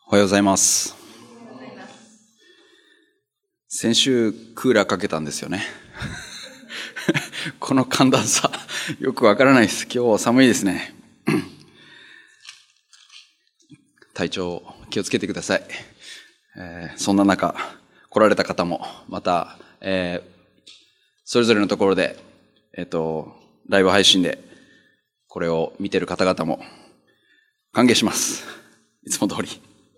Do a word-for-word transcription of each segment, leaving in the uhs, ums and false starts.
おはようございます。先週クーラーかけたんですよね。この寒暖差、よくわからないです。今日は寒いですね。体調気をつけてください。えー、そんな中、来られた方も、また、えー、それぞれのところで、えっと、ライブ配信で、これを見ている方々も、歓迎します。いつも通り。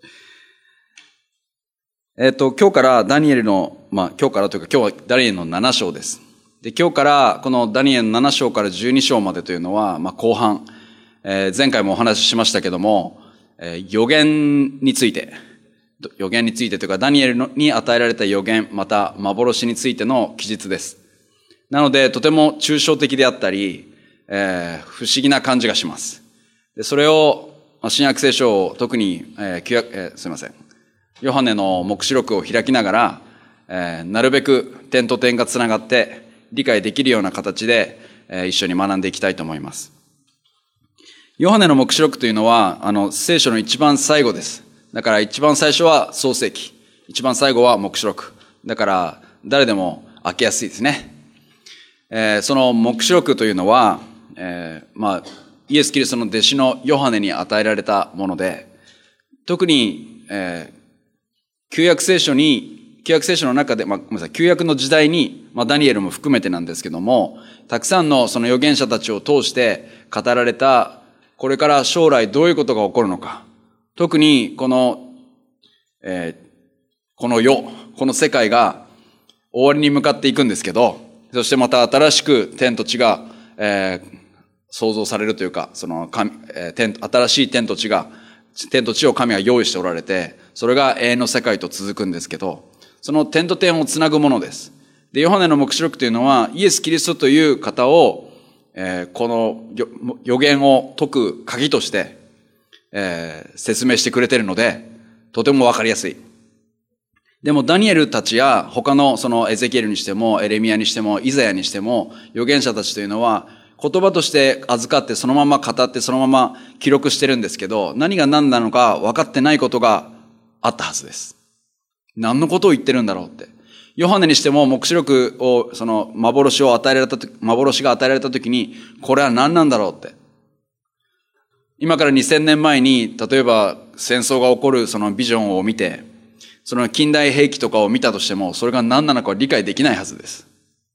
えっと、今日からダニエルの、まあ、今日からというか今日はダニエルのなな章です。で、今日からこのダニエルのなな章からじゅうに章までというのは、まあ、後半、えー、前回もお話ししましたけども、えー、予言について、予言についてというか、ダニエルに与えられた予言、また幻についての記述です。なので、とても抽象的であったり、えー、不思議な感じがします。で、それを、新約聖書を特に、えー旧約えー、すいません。ヨハネの黙示録を開きながら、えー、なるべく点と点がつながって理解できるような形で、えー、一緒に学んでいきたいと思います。ヨハネの黙示録というのは、あの、聖書の一番最後です。だから一番最初は創世記。一番最後は黙示録。だから誰でも開けやすいですね。えー、その黙示録というのは、えー、まあ、イエス・キリストの弟子のヨハネに与えられたもので、特に、えー旧約聖書に、旧約聖書の中で、まあ、ごめんなさい、旧約の時代に、まあ、ダニエルも含めてなんですけども、たくさんのその預言者たちを通して語られた、これから将来どういうことが起こるのか。特に、この、えー、この世、この世界が終わりに向かっていくんですけど、そしてまた新しく天と地が、えー、創造されるというか、その、えー、天、新しい天と地が、天と地を神が用意しておられて、それが永遠の世界と続くんですけど、その点と点をつなぐものです。で、ヨハネの黙示録というのは、イエス・キリストという方を、えー、この予言を解く鍵として、えー、説明してくれているので、とてもわかりやすい。でも、ダニエルたちや他のそのエゼキエルにしても、エレミヤにしても、イザヤにしても、預言者たちというのは、言葉として預かってそのまま語ってそのまま記録してるんですけど、何が何なのか分かってないことがあったはずです。何のことを言ってるんだろうって。ヨハネにしても黙示録を、その幻を与えられたとき、幻が与えられたときに、これは何なんだろうって。今からにせんねんまえに、例えば戦争が起こるそのビジョンを見て、その近代兵器とかを見たとしても、それが何なのかは理解できないはずです。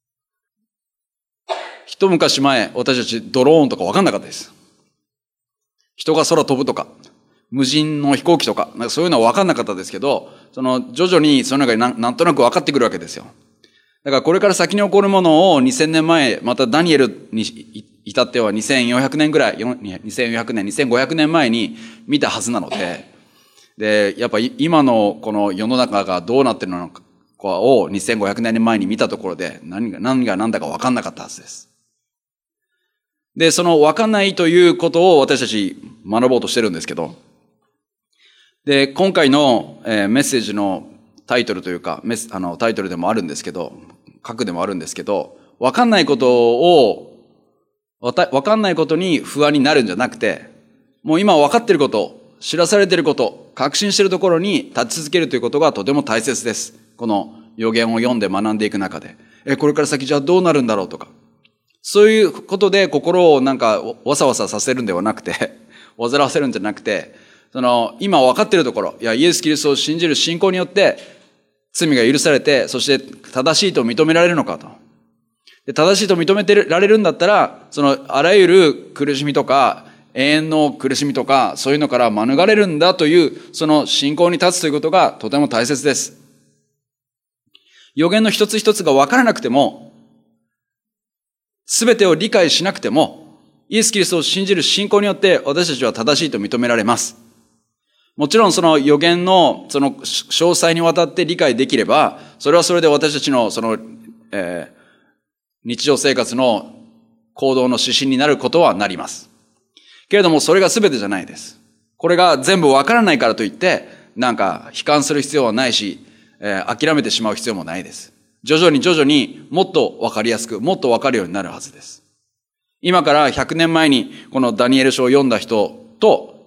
一昔前、私たちドローンとか分かんなかったです。人が空飛ぶとか、無人の飛行機とか、なんかそういうのは分かんなかったですけど、その徐々にそういうのがな ん, なんとなく分かってくるわけですよ。だからこれから先に起こるものをにせんねんまえ、またダニエルに至ってはにせんよんひゃくねんぐらい、にせんよんひゃくねん、にせんごひゃくねんまえに見たはずなので、で、やっぱ今のこの世の中がどうなってるのかをにせんごひゃくねんまえに見たところで何が何が何だか分かんなかったはずです。で、その分かんないということを私たち学ぼうとしてるんですけど、で、今回の、えー、メッセージのタイトルというか、メスあのタイトルでもあるんですけど、書くでもあるんですけど、分かんないことを、分かんないことに不安になるんじゃなくて、もう今分かっていること、知らされていること、確信しているところに立ち続けるということがとても大切です。この予言を読んで学んでいく中で。え、これから先じゃあどうなるんだろうとか。そういうことで心をなんかわさわささせるんではなくて、煩わせるんじゃなくて、その今分かっているところ、いやイエス・キリストを信じる信仰によって罪が許されて、そして正しいと認められるのかと。で、正しいと認めてられるんだったら、そのあらゆる苦しみとか永遠の苦しみとかそういうのから免れるんだというその信仰に立つということがとても大切です。予言の一つ一つが分からなくても、すべてを理解しなくても、イエス・キリストを信じる信仰によって私たちは正しいと認められます。もちろんその予言のその詳細にわたって理解できれば、それはそれで私たちのその、えー、日常生活の行動の指針になることはなります。けれどもそれが全てじゃないです。これが全部わからないからといって、なんか悲観する必要はないし、えー、諦めてしまう必要もないです。徐々に徐々にもっとわかりやすく、もっとわかるようになるはずです。今からひゃくねんまえにこのダニエル書を読んだ人と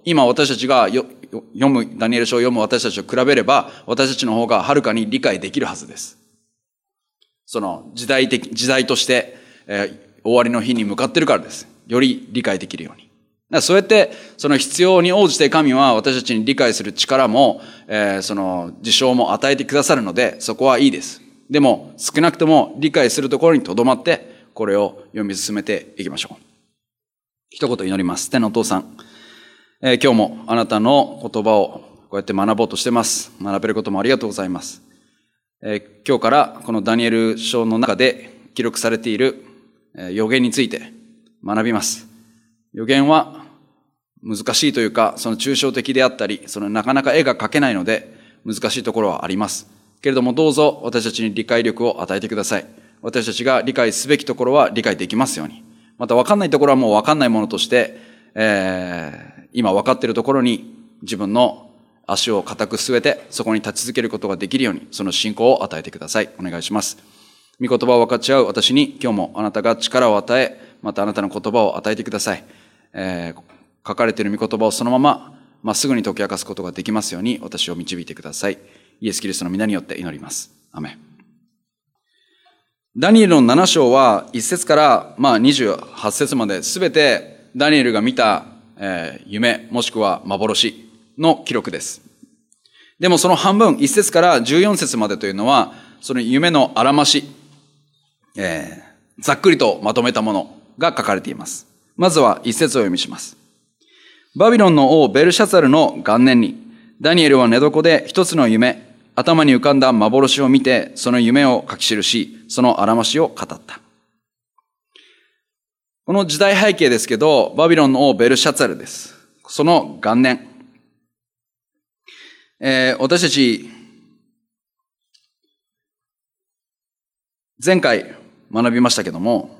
今私たちがよ読む、ダニエル書を読む私たちと比べれば、私たちの方がはるかに理解できるはずです。その時代的、時代として、えー、終わりの日に向かっているからです。より理解できるように。だからそうやって、その必要に応じて神は私たちに理解する力も、えー、その事象も与えてくださるので、そこはいいです。でも、少なくとも理解するところに留まって、これを読み進めていきましょう。一言祈ります。天のお父さん、えー、今日もあなたの言葉をこうやって学ぼうとしてます。学べることもありがとうございます。えー、今日からこのダニエル書の中で記録されている、えー、預言について学びます。預言は難しいというか、その抽象的であったり、そのなかなか絵が描けないので難しいところはあります。けれどもどうぞ私たちに理解力を与えてください。私たちが理解すべきところは理解できますように。また分かんないところはもう分かんないものとして、えー、今分かっているところに自分の足を固く据えてそこに立ち続けることができるように、その信仰を与えてください。お願いします。御言葉を分かち合う私に今日もあなたが力を与え、またあなたの言葉を与えてください。えー、書かれている御言葉をそのまままっすぐに解き明かすことができますように私を導いてください。イエス・キリストの皆によって祈ります。アメン。ダニエルのなな章はいち節からまあにじゅうはち節まで、すべてダニエルが見た、えー、夢もしくは幻の記録です。でもその半分、いち節からじゅうよん節までというのは、その夢のあらまし、えー、ざっくりとまとめたものが書かれています。まずはいち節を読みします。バビロンの王ベルシャツァルの元年に、ダニエルは寝床で一つの夢、頭に浮かんだ幻を見て、その夢を書き記し、そのあらましを語った。この時代背景ですけど、バビロンの王ベルシャツァルです。その元年。えー、私たち、前回学びましたけども、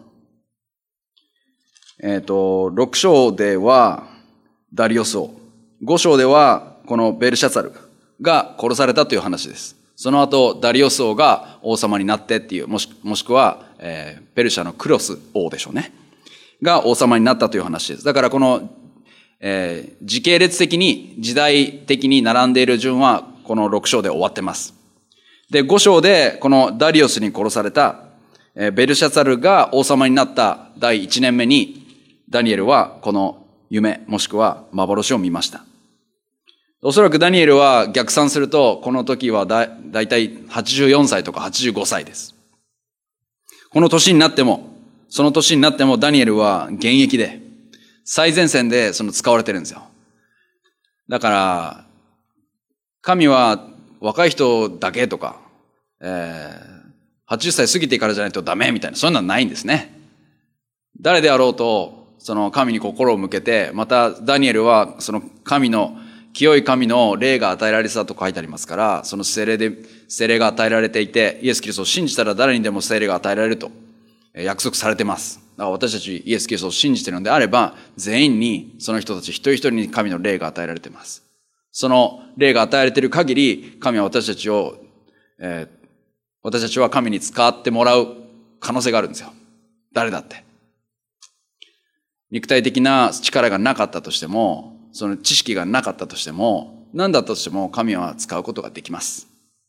えっと、ろく章ではダリオス王、ご章ではこのベルシャツァルが殺されたという話です。その後、ダリオス王が王様になってっていう、もし、もしくは、えー、ペルシャのクロス王でしょうね。が王様になったという話です。だからこの、えー、時系列的に、時代的に並んでいる順は、このろく章で終わってます。で、ご章で、このダリオスに殺された、えー、ベルシャツァルが王様になっただいいち年目に、ダニエルはこの夢、もしくは幻を見ました。おそらくダニエルは逆算すると、この時はだ、だいたいはちじゅうよんさいとかはちじゅうごさいです。この年になっても、その年になってもダニエルは現役で、最前線でその使われてるんですよ。だから、神は若い人だけとか、えー、はちじゅっさい過ぎてからじゃないとダメみたいな、そういうのはないんですね。誰であろうと、その神に心を向けて、またダニエルはその神の清い神の霊が与えられてたと書いてありますから、その聖霊で、聖霊が与えられていて、イエス・キリストを信じたら誰にでも聖霊が与えられると約束されてます。だから私たちイエス・キリストを信じているのであれば、全員にその人たち一人一人に神の霊が与えられています。その霊が与えられている限り、神は私たちを、えー、私たちは神に使ってもらう可能性があるんですよ。誰だって。肉体的な力がなかったとしても、その知識がなかったとしても、何だったとしても神は使うことができます。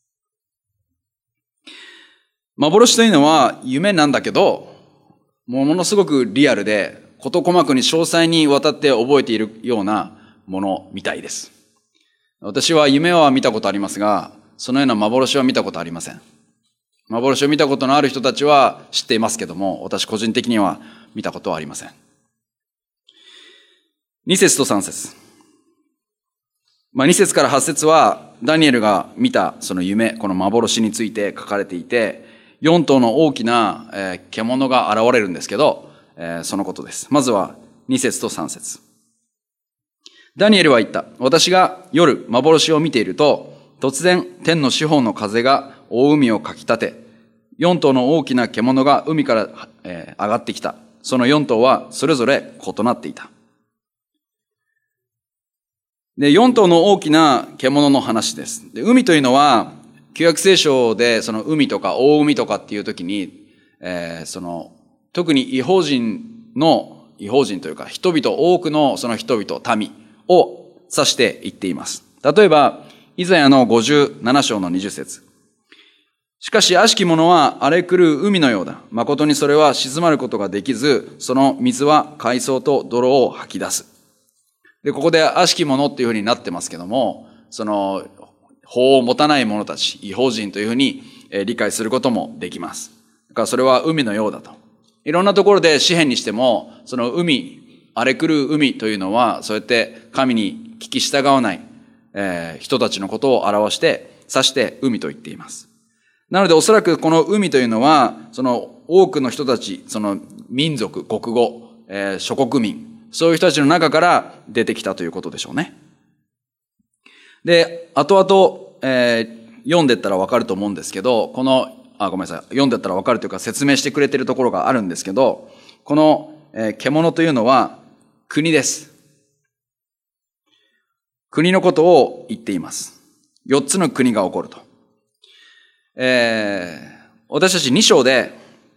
幻というのは夢なんだけど、ものすごくリアルで、事細かに詳細にわたって覚えているようなものみたいです。私は夢は見たことありますが、そのような幻は見たことありません。幻を見たことのある人たちは知っていますけども、私個人的には見たことはありません。に節とさん節。まあ、に節からはち節は、ダニエルが見たその夢、この幻について書かれていて、よん頭の大きな、えー、獣が現れるんですけど、えー、そのことです。まずはに節とさん節。ダニエルは言った。私が夜幻を見ていると、突然天の四方の風が大海をかき立て、よん頭の大きな獣が海から、えー、上がってきた。そのよん頭はそれぞれ異なっていた。で、よん頭の大きな獣の話です。で、海というのは、旧約聖書でその海とか大海とかっていう時に、えー、その、特に異邦人の、異邦人というか、人々、多くのその人々、民を指して言っています。例えば、イザヤのごじゅうなな章のにじゅっ節。しかし、悪しき者は荒れ狂う海のようだ。誠にそれは静まることができず、その水は海藻と泥を吐き出す。で、ここで悪しき者っていうふうになってますけども、その、法を持たない者たち、異邦人というふうに理解することもできます。だからそれは海のようだと。いろんなところで詩篇にしても、その海、荒れ狂う海というのは、そうやって神に聞き従わない、えー、人たちのことを表して、指して海と言っています。なのでおそらくこの海というのは、その多くの人たち、その民族、国語、えー、諸国民、そういう人たちの中から出てきたということでしょうね。で、後々、えー、読んでったらわかると思うんですけど、この、あ、ごめんなさい。読んでったらわかるというか説明してくれているところがあるんですけど、この、えー、獣というのは国です。国のことを言っています。四つの国が起こると。えー、私たちに章で、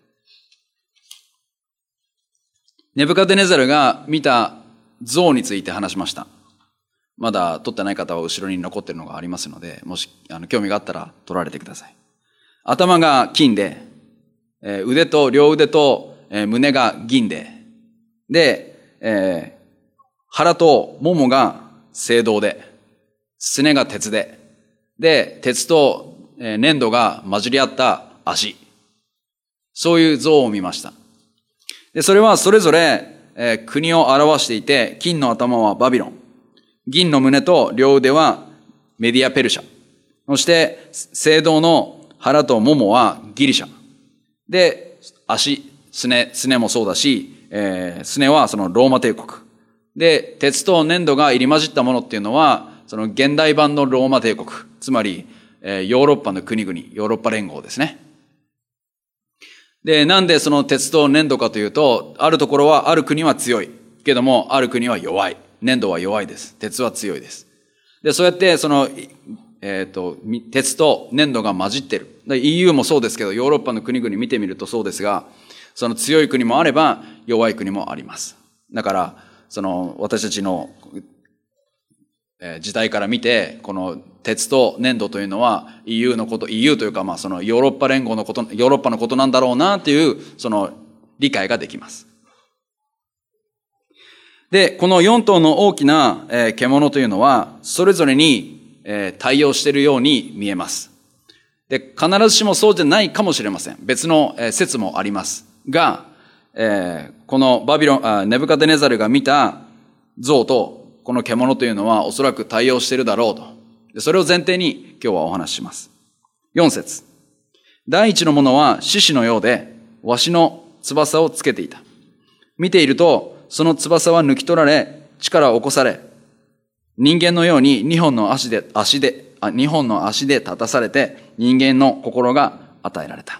ネブカデネザルが見た像について話しました。まだ撮ってない方は後ろに残っているのがありますので、もしあの興味があったら撮られてください。頭が金で、えー、腕と両腕と、えー、胸が銀で、で、えー、腹とももが青銅で、すねが鉄で、で、鉄と、えー、粘土が混じり合った足。そういう像を見ました。で、それはそれぞれ、えー、国を表していて、金の頭はバビロン。銀の胸と両腕はメディアペルシャ。そして、青銅の腹とももはギリシャ。で、足、すね、すねもそうだし、えー、すねはそのローマ帝国。で、鉄と粘土が入り混じったものっていうのは、その現代版のローマ帝国。つまり、えー、ヨーロッパの国々、ヨーロッパ連合ですね。で、なんでその鉄と粘土かというと、あるところは、ある国は強い。けども、ある国は弱い。粘土は弱いです。鉄は強いです。で、そうやって、その、えっと、鉄と粘土が混じってる。イーユー もそうですけど、ヨーロッパの国々見てみるとそうですが、その強い国もあれば、弱い国もあります。だから、その、私たちの、えー、時代から見て、この鉄と粘土というのは イーユー のこと、イーユー というか、まあそのヨーロッパ連合のこと、ヨーロッパのことなんだろうなっていう、その理解ができます。で、このよん頭の大きな、えー、獣というのは、それぞれに、えー、対応しているように見えます。で、必ずしもそうじゃないかもしれません。別の、えー、説もあります。が、えー、このバビロン、あ、ネブカデネザルが見た像と、この獣というのはおそらく対応しているだろうと。でそれを前提に今日はお話しします。よん節。第一のものは獅子のようで、わしの翼をつけていた。見ていると、その翼は抜き取られ、地から起こされ、人間のように二本の足で、足で、あ、二本の足で立たされて、人間の心が与えられた。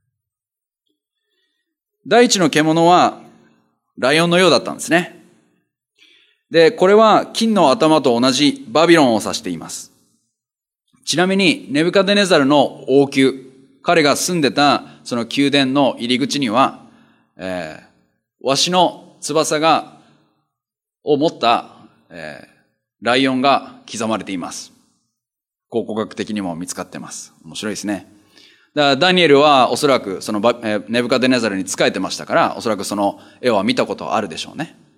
第一の獣は、ライオンのようだったんですね。で、これは金の頭と同じバビロンを指しています。ちなみに、ネブカデネザルの王宮、彼が住んでたその宮殿の入り口には、えー、わしの翼が、を持った、えー、ライオンが刻まれています。考古学的にも見つかってます。面白いですね。だからダニエルはおそらくそのネブカデネザルに仕えてましたから、おそらくその絵は見たことあるでしょうね。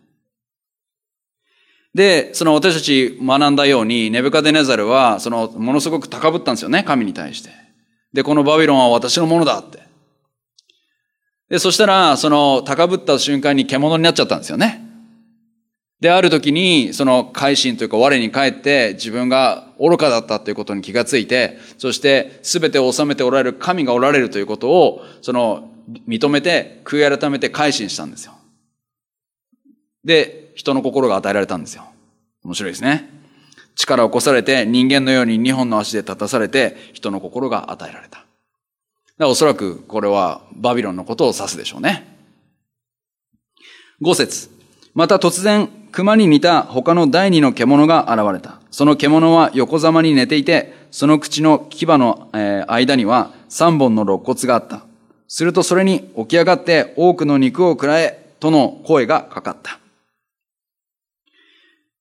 で、その私たち学んだように、ネブカデネザルは、その、ものすごく高ぶったんですよね、神に対して。で、このバビロンは私のものだって。で、そしたら、その、高ぶった瞬間に獣になっちゃったんですよね。で、ある時に、その、改心というか、我に返って、自分が愚かだったということに気がついて、そして、すべてを治めておられる神がおられるということを、その、認めて、悔い改めて改心したんですよ。で、人の心が与えられたんですよ。面白いですね。力を起こされて人間のように二本の足で立たされて人の心が与えられた。だからおそらくこれはバビロンのことを指すでしょうね。五節。また突然熊に似た他の第二の獣が現れた。その獣は横ざまに寝ていて、その口の牙の間には三本の肋骨があった。するとそれに起き上がって多くの肉を食らえとの声がかかった。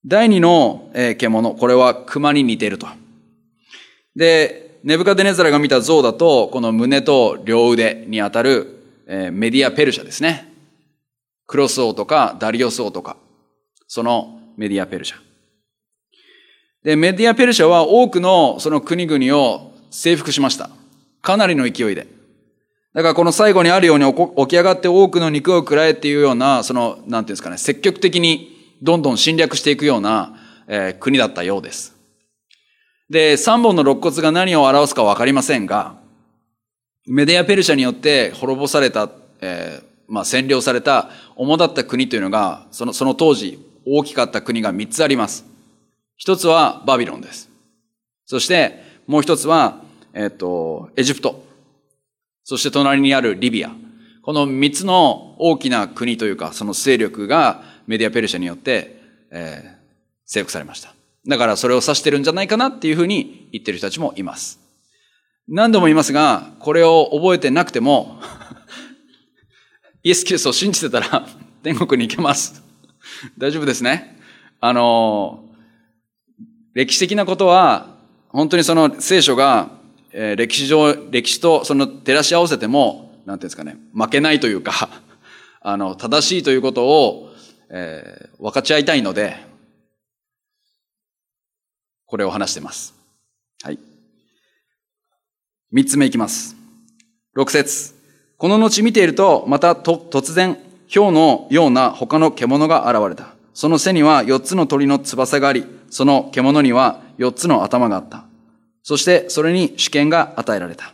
第二の獣、これは熊に似ていると。で、ネブカデネザルが見た像だと、この胸と両腕にあたるメディア・ペルシャですね。クロス王とかダリオス王とか、そのメディア・ペルシャ。で、メディア・ペルシャは多くのその国々を征服しました。かなりの勢いで。だからこの最後にあるように起き上がって多くの肉を食らえっていうような、その、なんていうんですかね、積極的にどんどん侵略していくような、えー、国だったようです。で、三本の肋骨が何を表すかわかりませんが、メディア・ペルシャによって滅ぼされた、えー、まあ占領された主だった国というのが、その、その当時大きかった国が三つあります。一つはバビロンです。そしてもう一つは、えっと、エジプト。そして隣にあるリビア。この三つの大きな国というか、その勢力がメディア・ペルシャによって、えー、征服されました。だからそれを指してるんじゃないかなっていうふうに言ってる人たちもいます。何度も言いますが、これを覚えてなくても、イエス・キリストを信じてたら天国に行けます。大丈夫ですね。あの、歴史的なことは、本当にその聖書が、えー、歴史上、歴史とその照らし合わせても、なんていうんですかね、負けないというか、あの、正しいということを、えー、分かち合いたいので、これを話しています。はい。三つ目いきます。六節。この後見ていると、またと突然、豹のような他の獣が現れた。その背には四つの鳥の翼があり、その獣には四つの頭があった。そしてそれに主権が与えられた。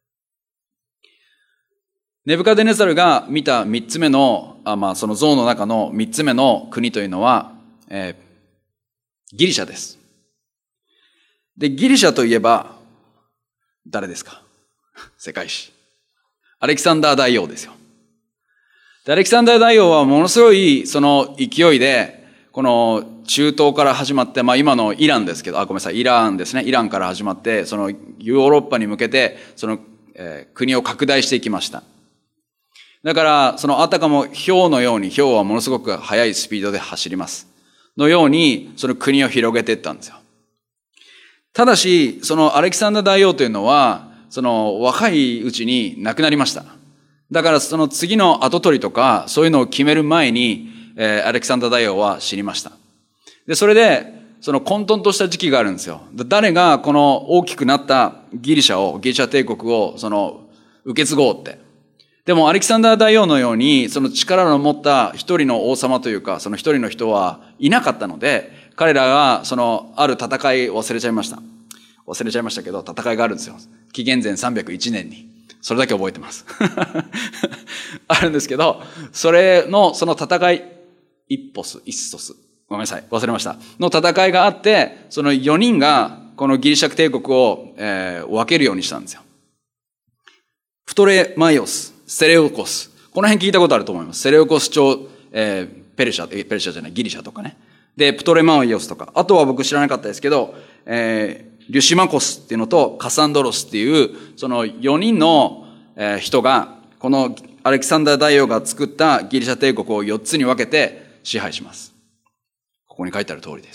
ネブカデネザルが見た三つ目の、あまあその像の中の三つ目の国というのは、えー、ギリシャです。で、ギリシャといえば、誰ですか？世界史。アレキサンダー大王ですよ。で、アレキサンダー大王はものすごいその勢いで、この中東から始まって、まあ今のイランですけど、あ、ごめんなさい、イランですね。イランから始まって、そのヨーロッパに向けて、その、えー、国を拡大していきました。だから、そのあたかも豹のように、豹はものすごく速いスピードで走ります。のように、その国を広げていったんですよ。ただし、そのアレキサンダー大王というのは、その若いうちに亡くなりました。だからその次の跡取りとか、そういうのを決める前に、えー、アレキサンダー大王は死にました。で、それで、その混沌とした時期があるんですよ。誰がこの大きくなったギリシャを、ギリシャ帝国を、その、受け継ごうって。でもアレキサンダー大王のように、その力の持った一人の王様というか、その一人の人はいなかったので、彼らが、その、ある戦いを忘れちゃいました。忘れちゃいましたけど、戦いがあるんですよ。紀元前さんびゃくいちねんに。それだけ覚えてます。あるんですけど、それの、その戦い、イッポス、イッソス。ごめんなさい。忘れました。の戦いがあって、そのよにんが、このギリシャ帝国を、えー、分けるようにしたんですよ。プトレマイオス、セレオコス。この辺聞いたことあると思います。セレオコス朝、えー、ペルシャ、ペルシャじゃない、ギリシャとかね。で、プトレマイオスとか。あとは僕知らなかったですけど、えー、リュシマコスっていうのとカサンドロスっていう、そのよにんの人が、このアレキサンダー大王が作ったギリシャ帝国をよっつに分けて支配します。ここに書いてある通りです。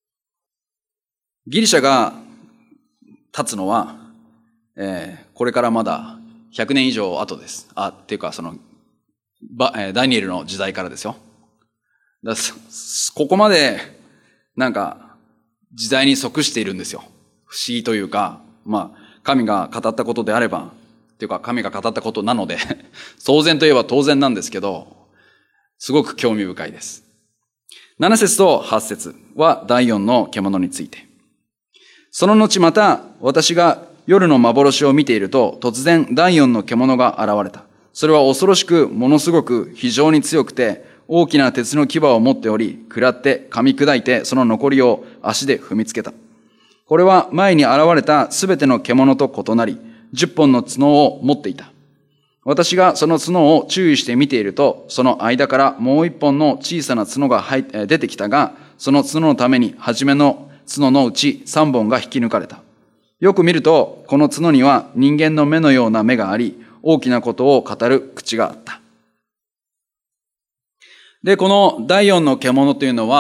ギリシャが立つのは、えー、これからまだひゃくねん以上後です。あ、っていうかその、ダニエルの時代からですよ。だここまで、なんか、時代に即しているんですよ。不思議というか、まあ、神が語ったことであれば、っていうか神が語ったことなので、当然といえば当然なんですけど、すごく興味深いです。なな節とはち節はだいよんの獣について。その後また、私が夜の幻を見ていると、突然だいよんの獣が現れた。それは恐ろしく、ものすごく、非常に強くて、大きな鉄の牙を持っており、食らって噛み砕いてその残りを足で踏みつけた。これは前に現れたすべての獣と異なり、十本の角を持っていた。私がその角を注意して見ていると、その間からもう一本の小さな角が入っ出てきたが、その角のために初めの角のうち三本が引き抜かれた。よく見ると、この角には人間の目のような目があり、大きなことを語る口があった。で、このだいよんの獣というのは、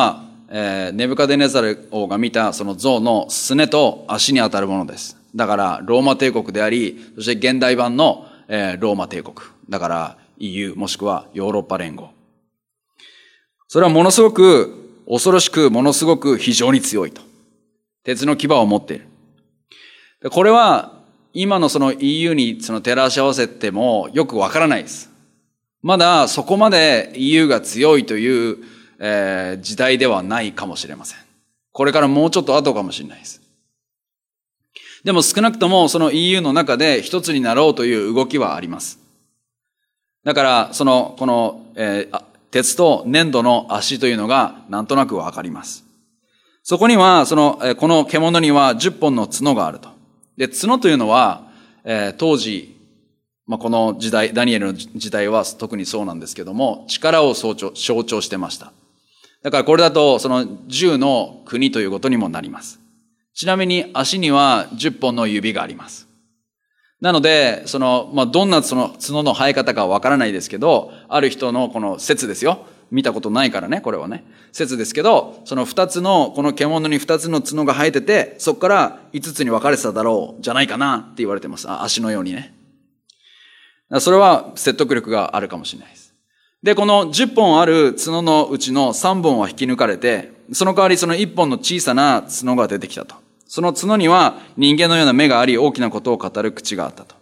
えー、ネブカデネザル王が見たその像のすねと足に当たるものです。だから、ローマ帝国であり、そして現代版の、えー、ローマ帝国。だから、イーユー もしくはヨーロッパ連合。それはものすごく恐ろしく、ものすごく非常に強いと。鉄の牙を持っている。これは、今のその イーユー にその照らし合わせてもよくわからないです。まだそこまで イーユー が強いという、えー、時代ではないかもしれません。これからもうちょっと後かもしれないです。でも少なくともその イーユー の中で一つになろうという動きはあります。だから、その、この、えー、鉄と粘土の足というのがなんとなくわかります。そこには、その、この獣にはじゅっぽんの角があると。で、角というのは、えー、当時、まあ、この時代、ダニエルの時代は特にそうなんですけども、力を象徴、象徴してました。だからこれだと、そのじゅうの国ということにもなります。ちなみに足にはじゅっぽんの指があります。なので、その、まあ、どんなその角の生え方かわからないですけど、ある人のこの説ですよ。見たことないからね、これはね。説ですけど、その二つの、この獣に二つの角が生えてて、そこから五つに分かれてただろう、じゃないかなって言われてます。あ、足のようにね。それは説得力があるかもしれないです。で、このじゅっぽんある角のうちのさんぼんは引き抜かれて、その代わりそのいっぽんの小さな角が出てきたと。その角には人間のような目があり、大きなことを語る口があったと。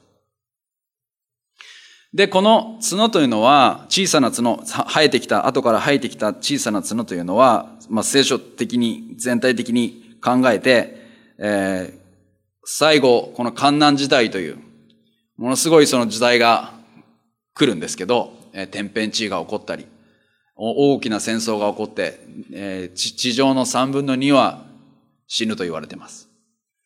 で、この角というのは、小さな角、生えてきた、後から生えてきた小さな角というのは、まあ、聖書的に、全体的に考えて、えー、最後、この患難時代という、ものすごいその時代が来るんですけど、えー、天変地異が起こったり、大きな戦争が起こって、えー、地上のさんぶんのには死ぬと言われています。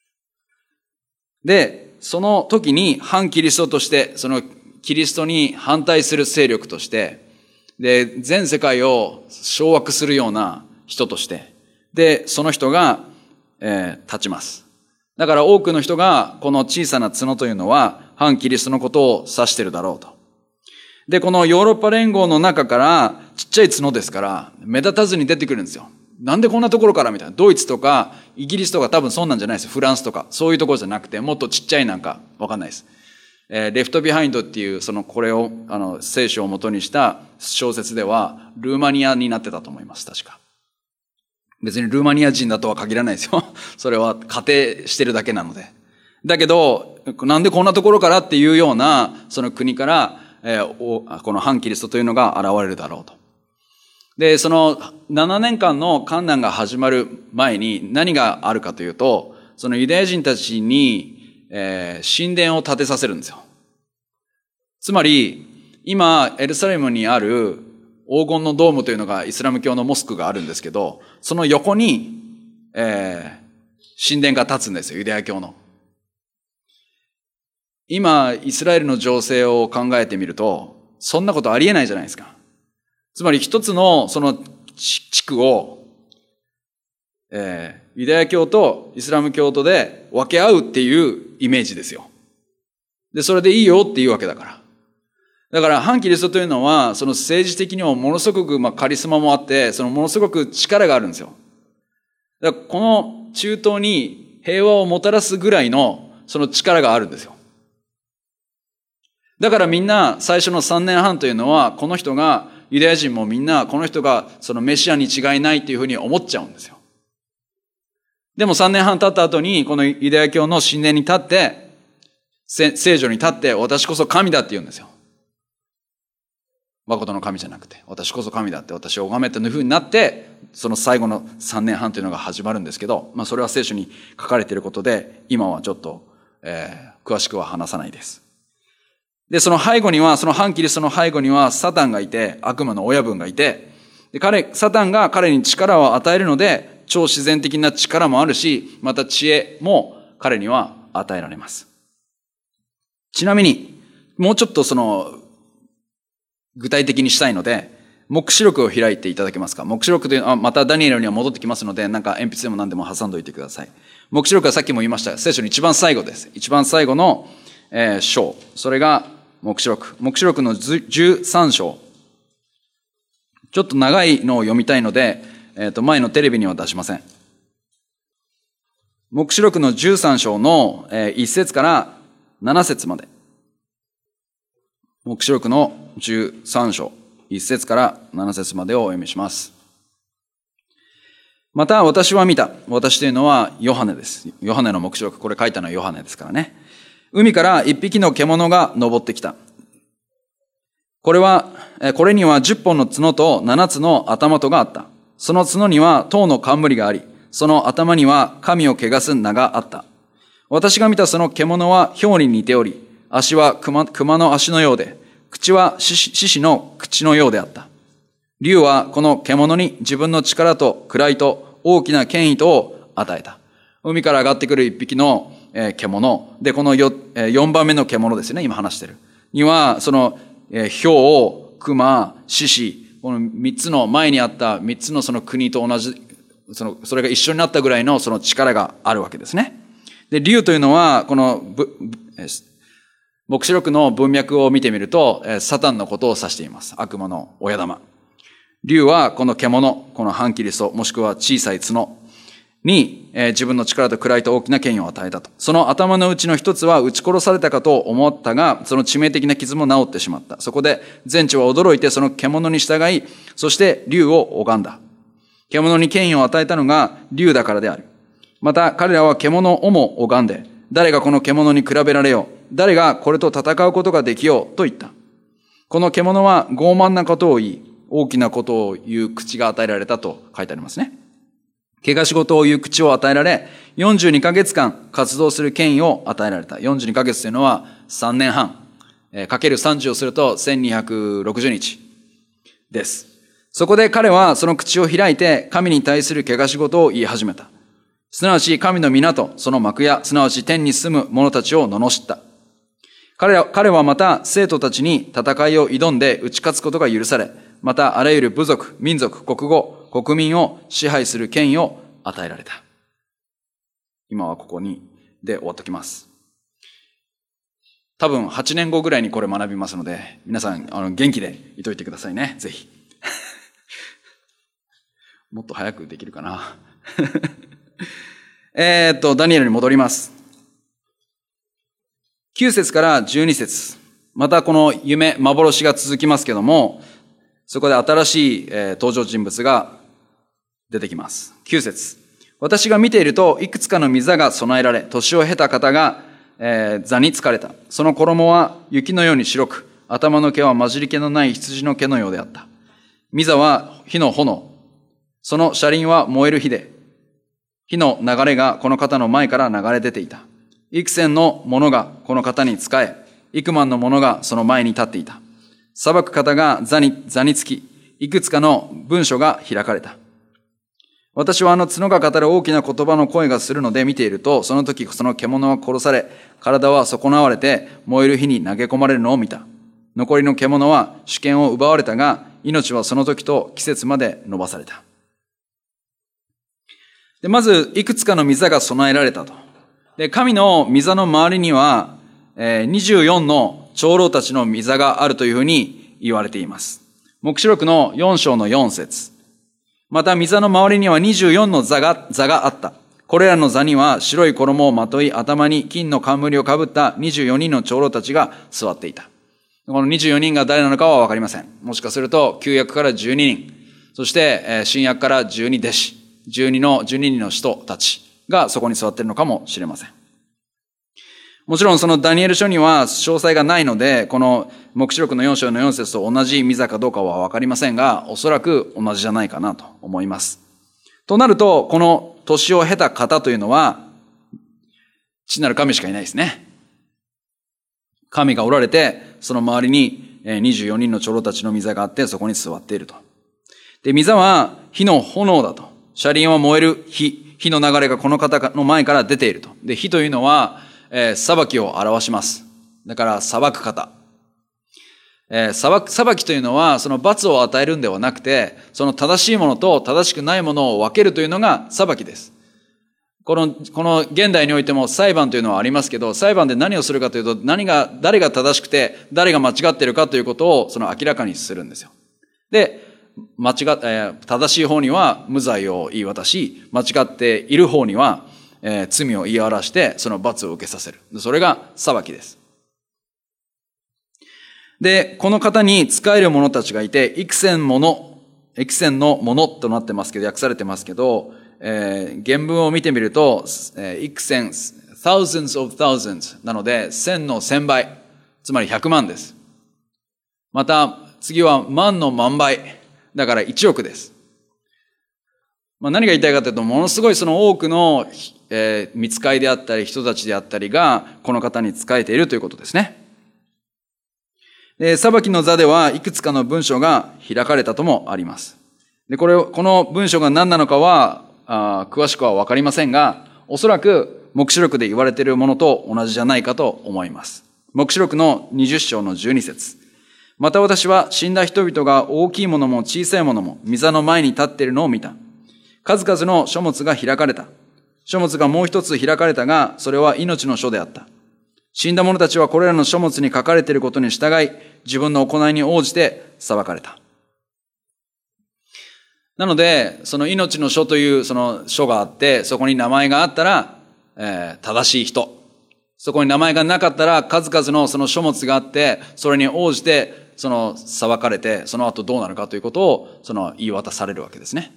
で、その時に反キリストとして、そのキリストに反対する勢力として、で、全世界を掌握するような人として、で、その人が、えー、立ちます。だから多くの人が、この小さな角というのは、反キリストのことを指しているだろうと。で、このヨーロッパ連合の中から、ちっちゃい角ですから、目立たずに出てくるんですよ。なんでこんなところからみたいな。ドイツとか、イギリスとか多分そうなんじゃないです。フランスとか。そういうところじゃなくて、もっとちっちゃいなんか、わかんないです。えー、レフトビハインドっていう、その、これを、あの、聖書を元にした小説では、ルーマニアになってたと思います、確か。別にルーマニア人だとは限らないですよ。それは仮定してるだけなので。だけど、なんでこんなところからっていうような、その国から、えー、この反キリストというのが現れるだろうと。で、そのななねんかんの患難が始まる前に何があるかというと、そのユダヤ人たちに、えー、神殿を建てさせるんですよ。つまり、今、エルサレムにある黄金のドームというのがイスラム教のモスクがあるんですけど、その横に、えー、神殿が建つんですよ、ユダヤ教の。今、イスラエルの情勢を考えてみると、そんなことありえないじゃないですか。つまり一つのその地区を、えー、ユダヤ教とイスラム教徒で分け合うっていうイメージですよ。で、それでいいよっていうわけだから。だから反キリストというのは、その政治的にもものすごくまあカリスマもあって、そのものすごく力があるんですよ。だからこの中東に平和をもたらすぐらいのその力があるんですよ。だからみんな最初のさんねんはんというのは、この人が、ユダヤ人もみんなこの人がそのメシアに違いないっていうふうに思っちゃうんですよ。でもさんねんはん経った後に、このユダヤ教の神殿に立って、聖女に立って、私こそ神だって言うんですよ。誠の神じゃなくて、私こそ神だって、私を拝めというふうになって、その最後のさんねんはんというのが始まるんですけど、まあそれは聖書に書かれていることで、今はちょっと、えー、詳しくは話さないです。で、その背後には、その反キリストの背後にはサタンがいて、悪魔の親分がいて、で彼、サタンが彼に力を与えるので、超自然的な力もあるし、また知恵も彼には与えられます。ちなみに、もうちょっとその、具体的にしたいので、黙示録を開いていただけますか。黙示録というのは、またダニエルには戻ってきますので、なんか鉛筆でも何でも挟んでおいてください。黙示録はさっきも言いました。聖書の一番最後です。一番最後の、えー、章。それが、黙示録。黙示録のじゅうさん章。ちょっと長いのを読みたいので、 えっと、前のテレビには出しません。黙示録のじゅうさん章のいっ節からなな節まで。黙示録のじゅうさん章いっ節からなな節までをお読みします。また私は見た。私というのはヨハネです。ヨハネの黙示録、これ書いたのはヨハネですからね。海から一匹の獣が登ってきた。これは、これには十本の角と七つの頭とがあった。その角には塔の冠があり、その頭には神を汚す名があった。私が見たその獣は豹に似ており、足は熊、熊の足のようで、口は獅子の口のようであった。竜はこの獣に自分の力と位と大きな権威とを与えた。海から上がってくる一匹の獣。で、このよんばんめの獣ですね、今話してる。には、その、豹、熊、獅子、この三つの前にあった三つのその国と同じ、その、それが一緒になったぐらいのその力があるわけですね。で、竜というのは、この、黙示録の文脈を見てみると、サタンのことを指しています。悪魔の親玉。竜はこの獣、この反キリスト、もしくは小さい角に、えー、自分の力と位と大きな権威を与えたと。その頭のうちの一つは撃ち殺されたかと思ったが、その致命的な傷も治ってしまった。そこで全地は驚いてその獣に従い、そして竜を拝んだ。獣に権威を与えたのが竜だからである。また彼らは獣をも拝んで、誰がこの獣に比べられよう、誰がこれと戦うことができようと言った。この獣は傲慢なことを言い、大きなことを言う口が与えられたと書いてありますね。汚し事を言う口を与えられ、よんじゅうにかげつかん活動する権威を与えられた。よんじゅうにかげつというのはさんねんはん。えー、かけるさんじゅうをするとせんにひゃくろくじゅうにちです。そこで彼はその口を開いて神に対する汚し事を言い始めた。すなわち神の皆とその幕屋、すなわち天に住む者たちを罵った。彼は、彼はまた生徒たちに戦いを挑んで打ち勝つことが許され、またあらゆる部族、民族、国語、国民を支配する権威を与えられた。今はここにで終わっときます。多分はちねんごぐらいにこれ学びますので、皆さんあの元気でいといてくださいね、ぜひ。もっと早くできるかな。えっと、ダニエルに戻ります。きゅう節からじゅうに節。またこの夢、幻が続きますけども、そこで新しい、えー、登場人物が出てきます。きゅう節。私が見ていると、いくつかの御座が備えられ、年を経た方が、えー、座に疲れた。その衣は雪のように白く、頭の毛は混じり気のない羊の毛のようであった。御座は火の炎。その車輪は燃える火で、火の流れがこの方の前から流れ出ていた。幾千の者がこの方に仕え、幾万の者がその前に立っていた。裁く方が座に、座につき、いくつかの文書が開かれた。私はあの角が語る大きな言葉の声がするので見ていると、その時その獣は殺され、体は損なわれて燃える火に投げ込まれるのを見た。残りの獣は主権を奪われたが、命はその時と季節まで伸ばされた。で、まず、いくつかの御座が備えられたと。で、神の御座の周りには、えー、にじゅうよんの長老たちの御座があるというふうに言われています。黙示録のよん章のよん節。また、御座の周りにはにじゅうよんの座が、座があった。これらの座には白い衣をまとい、頭に金の冠をかぶったにじゅうよにんの長老たちが座っていた。このにじゅうよにんが誰なのかはわかりません。もしかすると、旧約からじゅうににん、そして、えー、新約からじゅうに弟子、じゅうにの、じゅうににんの使徒たちがそこに座っているのかもしれません。もちろんそのダニエル書には詳細がないので、この黙示録のよん章のよん節と同じ御座かどうかはわかりませんが、おそらく同じじゃないかなと思います。となると、この年を経た方というのは、父なる神しかいないですね。神がおられて、その周りににじゅうよにんの長老たちの御座があって、そこに座っていると。で、御座は火の炎だと。車輪は燃える火。火の流れがこの方の前から出ていると。で、火というのは、えー、裁きを表します。だから、裁く方。えー、裁く、裁きというのは、その罰を与えるんではなくて、その正しいものと正しくないものを分けるというのが裁きです。この、この現代においても裁判というのはありますけど、裁判で何をするかというと、何が、誰が正しくて、誰が間違っているかということを、その明らかにするんですよ。で、 間違っ、えー、正しい方には無罪を言い渡し、間違っている方には、えー、罪を言い表して、その罰を受けさせる。それが裁きです。で、この方に仕える者たちがいて、幾千もの、幾千のものとなってますけど、訳されてますけど、えー、原文を見てみると、えー、幾千、thousands of thousands なので、千の千倍、つまり百万です。また、次は万の万倍、だから一億です。まあ、何が言いたいかというと、ものすごいその多くの、えー、御使いであったり、人たちであったりが、この方に仕えているということですね。で、裁きの座ではいくつかの文章が開かれたともあります。で、これを、この文章が何なのかは、あ詳しくはわかりませんが、おそらく黙示録で言われているものと同じじゃないかと思います。黙示録のにじゅっ章のじゅうに節。また私は死んだ人々が大きいものも小さいものも御座の前に立っているのを見た。数々の書物が開かれた。書物がもう一つ開かれたが、それは命の書であった。死んだ者たちはこれらの書物に書かれていることに従い、自分の行いに応じて裁かれた。なので、その命の書というその書があって、そこに名前があったら、えー、正しい人。そこに名前がなかったら、数々のその書物があって、それに応じて、その裁かれて、その後どうなるかということを、その言い渡されるわけですね。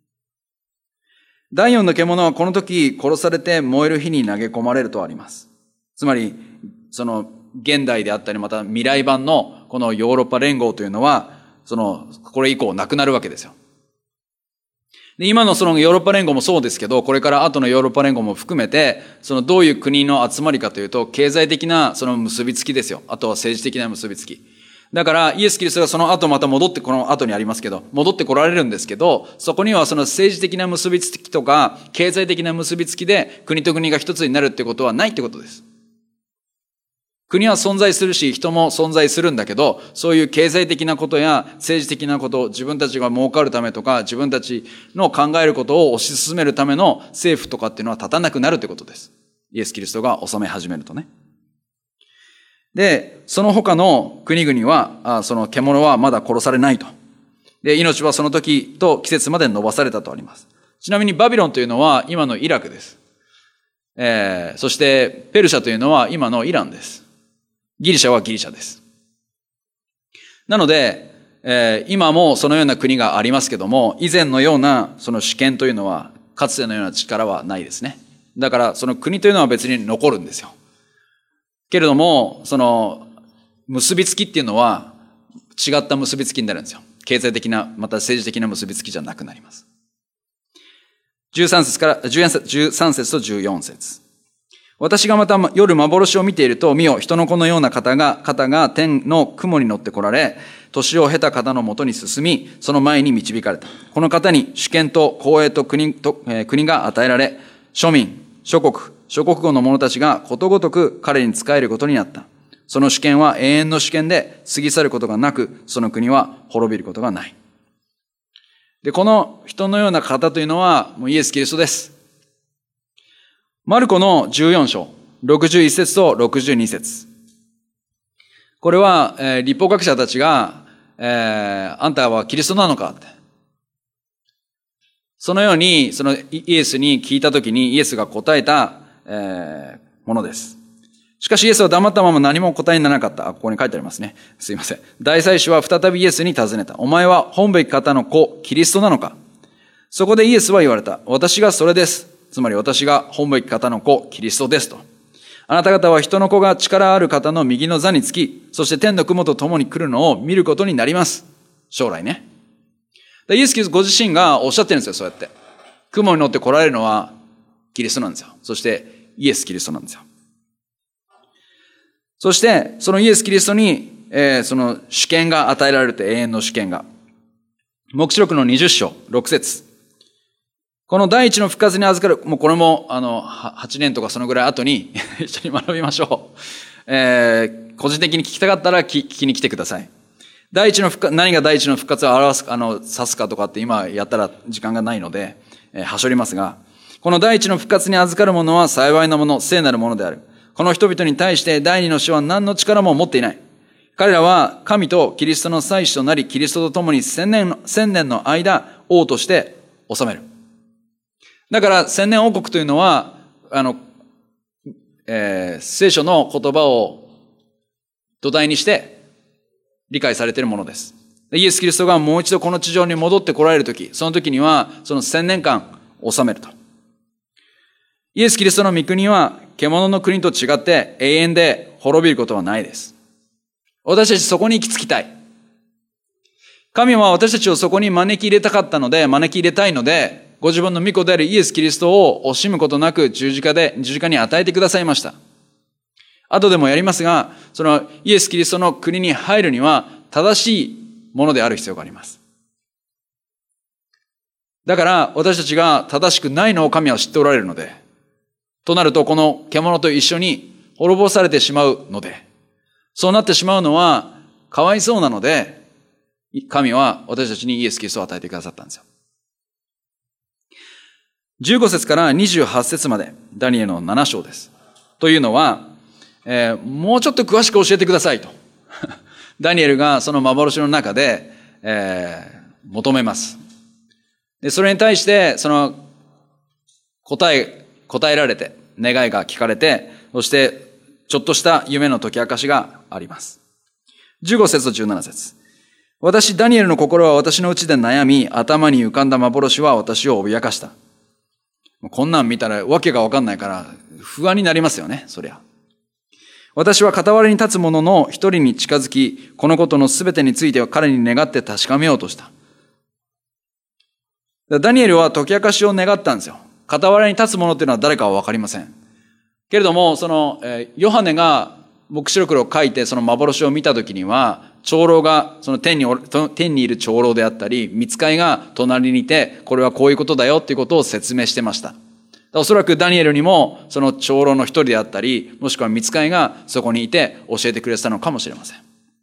第四の獣はこの時殺されて燃える火に投げ込まれるとあります。つまり、その現代であったり、また未来版のこのヨーロッパ連合というのは、その、これ以降なくなるわけですよ。で、今のそのヨーロッパ連合もそうですけど、これから後のヨーロッパ連合も含めて、そのどういう国の集まりかというと、経済的なその結びつきですよ。あとは政治的な結びつき。だから、イエス・キリストがその後また戻って、この後にありますけど、戻ってこられるんですけど、そこにはその政治的な結びつきとか、経済的な結びつきで、国と国が一つになるってことはないってことです。国は存在するし、人も存在するんだけど、そういう経済的なことや政治的なこと、自分たちが儲かるためとか、自分たちの考えることを推し進めるための政府とかっていうのは立たなくなるってことです。イエス・キリストが治め始めるとね。で、その他の国々は、あその獣はまだ殺されないと。で、命はその時と季節まで伸ばされたとあります。ちなみにバビロンというのは今のイラクです。えー、そしてペルシャというのは今のイランです。ギリシャはギリシャです。なので、えー、今もそのような国がありますけども、以前のようなその主権というのは、かつてのような力はないですね。だからその国というのは別に残るんですよ。けれども、その結びつきっていうのは違った結びつきになるんですよ。経済的な、また政治的な結びつきじゃなくなります。じゅうさん節から、じゅうさん節とじゅうよん節。私がまた夜幻を見ていると、見よ、人の子のような方が、方が天の雲に乗って来られ、年を経た方のもとに進み、その前に導かれた。この方に主権と公営と国と、えー、国が与えられ、庶民、諸国、諸国語の者たちがことごとく彼に仕えることになった。その主権は永遠の主権で過ぎ去ることがなく、その国は滅びることがない。で、この人のような方というのは、もうイエス・キリストです。マルコのじゅうよん章、ろくじゅういち節とろくじゅうに節。これは、えー、立法学者たちが、えー、あんたはキリストなのかって。そのように、そのイエスに聞いたときにイエスが答えた、えー、ものです。しかしイエスは黙ったまま何も答えにならなかった。あ、ここに書いてありますね。すいません。大祭司は再びイエスに尋ねた。お前は本べき方の子、キリストなのか？そこでイエスは言われた。私がそれです。つまり私が本べき方の子、キリストですと。あなた方は人の子が力ある方の右の座につき、そして天の雲と共に来るのを見ることになります。将来ね。イエス・キリストご自身がおっしゃってるんですよ、そうやって。雲に乗って来られるのはキリストなんですよ。そしてイエス・キリストなんですよ。そして、そのイエス・キリストに、えー、その主権が与えられると、永遠の主権が。黙示録のにじゅっ章、ろく節。この第一の復活に預かる、もうこれも、あの、はちねんとかそのぐらい後に一緒に学びましょう。えー、個人的に聞きたかったら聞きに来てください。第一の復活、何が第一の復活を表す、あの、指すかとかって今やったら時間がないので、えー、はしょりますが、この第一の復活に預かるものは幸いなもの、聖なるものである。この人々に対して第二の死は何の力も持っていない。 彼らは神とキリストの祭司となり、キリストと共に千年の、千年の間、王として治める。だから千年王国というのは、あの、えー、聖書の言葉を土台にして理解されているものです。イエス・キリストがもう一度この地上に戻って来られるとき、その時にはその千年間治めると。イエス・キリストの御国は獣の国と違って永遠で滅びることはないです。私たちそこに行き着きたい。神は私たちをそこに招き入れたかったので、招き入れたいので、ご自分の御子であるイエス・キリストを惜しむことなく十字架で、十字架に与えてくださいました。後でもやりますが、そのイエス・キリストの国に入るには正しいものである必要があります。だから私たちが正しくないのを神は知っておられるので、となるとこの獣と一緒に滅ぼされてしまうので、そうなってしまうのはかわいそうなので、神は私たちにイエス・キリストを与えてくださったんですよ。じゅうご節からにじゅうはち節までダニエルのなな章です。というのは、えー、もうちょっと詳しく教えてくださいと。ダニエルがその幻の中で、えー、求めます。で、それに対して、その答え、答えられて、願いが聞かれて、そして、ちょっとした夢の解き明かしがあります。じゅうご節とじゅうなな節。私、ダニエルの心は私の内で悩み、頭に浮かんだ幻は私を脅かした。こんなん見たらわけがわかんないから不安になりますよね、そりゃ。私は傍らに立つ者の一人に近づき、このことのすべてについては彼に願って確かめようとした。ダニエルは解き明かしを願ったんですよ。傍らに立つ者っていうのは誰かはわかりません。けれども、その、えー、ヨハネが黙示録を書いてその幻を見たときには、長老が、その天に、天にいる長老であったり、御使いが隣にいて、これはこういうことだよっていうことを説明してました。おそらくダニエルにも、その長老の一人であったり、もしくは御使いがそこにいて教えてくれてたのかもしれません。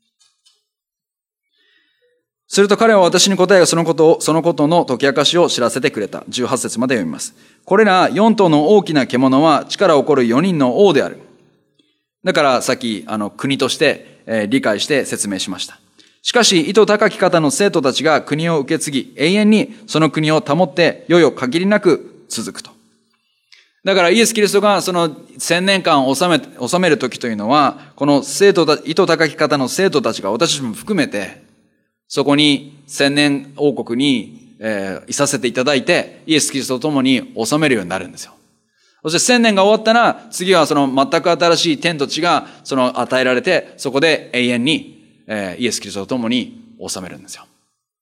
すると彼は私に答えがそのことを、そのことの解き明かしを知らせてくれた。じゅうはち節まで読みます。これら四頭の大きな獣は力を起こる四人の王である。だからさっき、あの、国として、えー、理解して説明しました。しかし、意図高き方の生徒たちが国を受け継ぎ、永遠にその国を保って、よよ限りなく続くと。だからイエス・キリストがその千年間治め、治める時というのは、この生徒た、意図高き方の生徒たちが私たちも含めて、そこに千年王国に、えー、いさせていただいて、イエス・キリストと共に治めるようになるんですよ。そして千年が終わったら、次はその全く新しい天と地がその与えられて、そこで永遠に、えー、イエス・キリストと共に治めるんですよ。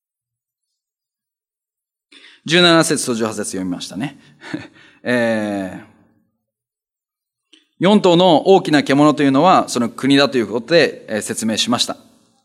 じゅうなな節とじゅうはち節読みましたね。えー、四頭の大きな獣というのはその国だということで、えー、説明しました。